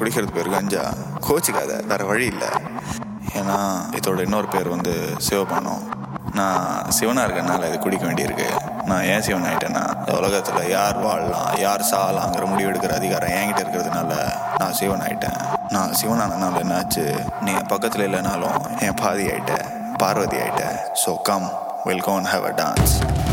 குடிக்கிறது பேர் கஞ்சா. கோச்சிக்காத, வேறு வழி இல்லை. ஏன்னா இதோட இன்னொரு பேர் வந்து சிவபானம். நான் சிவனாக இருக்கனால இது குடிக்க வேண்டியிருக்கு. நான் ஏன் சிவன் ஆகிட்டேன்னா, உலகத்தில் யார் வாழலாம் யார் சாகலாங்கிற முடிவு எடுக்கிற அதிகாரம் என்கிட்ட இருக்கிறதுனால நான் சிவன் ஆகிட்டேன். நான் சிவனானனால என்னாச்சு, நீ என் பக்கத்தில் இல்லைனாலும் என் பாதி ஆகிட்ட, பார்வதி ஆகிட்ட. So come, we'll go and have a dance.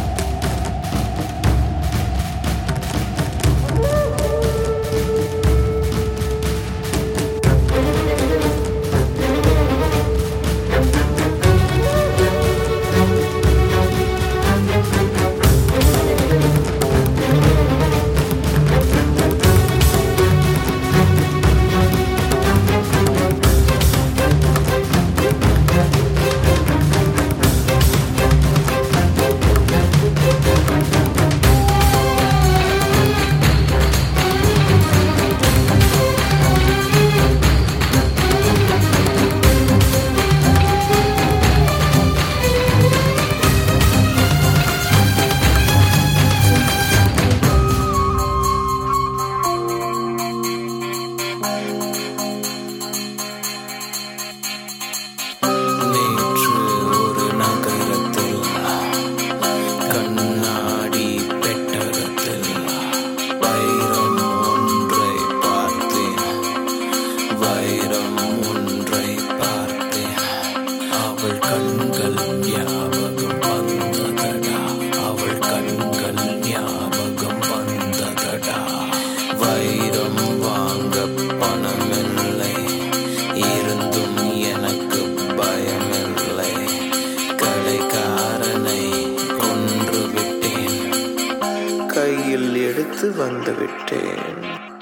வைரம் வாங்க பணமில்லை, இருந்தும் எனக்கு பயமில்லை. கடைக்காரனை கொன்று விட்டேன், கையில் எடுத்து வந்து விட்டேன்.